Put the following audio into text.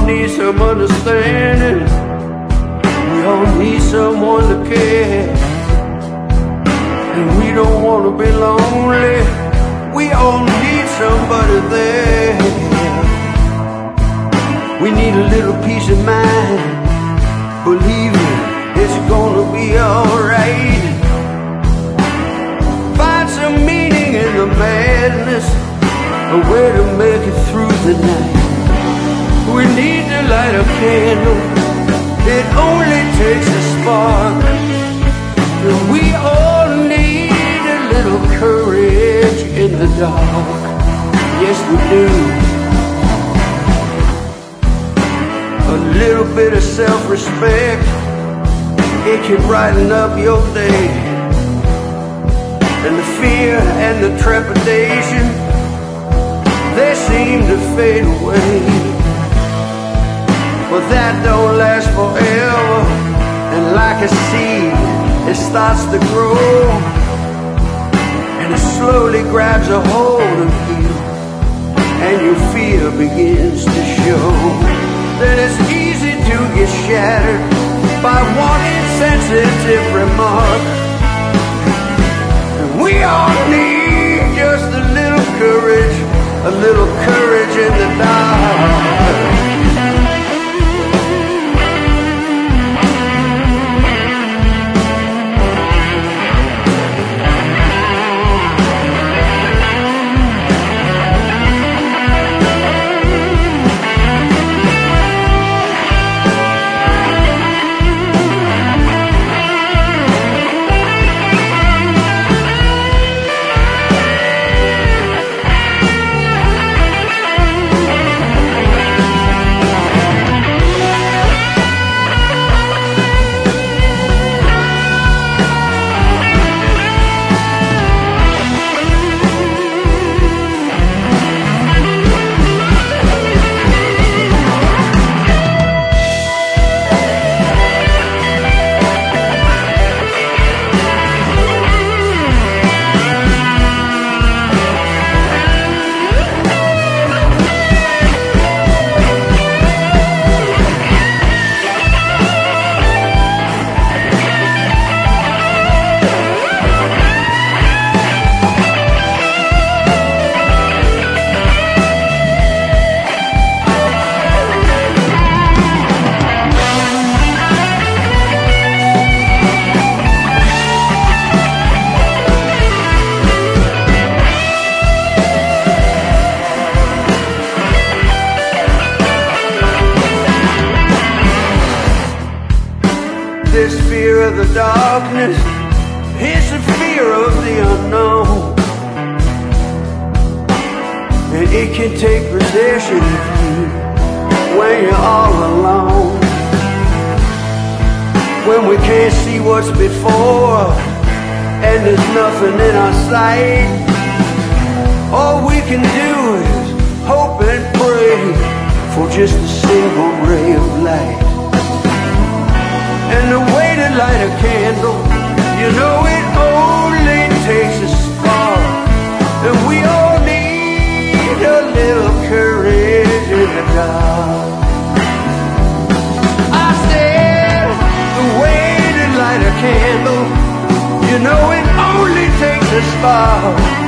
need some understanding. We all need someone to care. And we don't want to be lonely. We all need somebody there. We need a little peace of mind. Believe me, it's gonna be alright. Find some meaning in the madness, a way to make it through the night. We need to light a candle. It only takes a spark. And we all need a little courage in the dark. Yes, we do. A little bit of self-respect, it can brighten up your day. And the fear and the trepidation, they seem to fade away. But that don't last forever. And like a seed, it starts to grow. And it slowly grabs a hold of you. And your fear begins to show. Then it's easy to get shattered by one insensitive remark. And we all need just a little courage in the dark. This fear of the darkness, it's a fear of the unknown. And it can take possession of you when you're all alone. When we can't see what's before and there's nothing in our sight, all we can do is hope and pray for just a single ray of light. And the way to light a candle, you know it only takes a spark. And we all need a little courage in the dark. I said, the way to light a candle, you know it only takes a spark.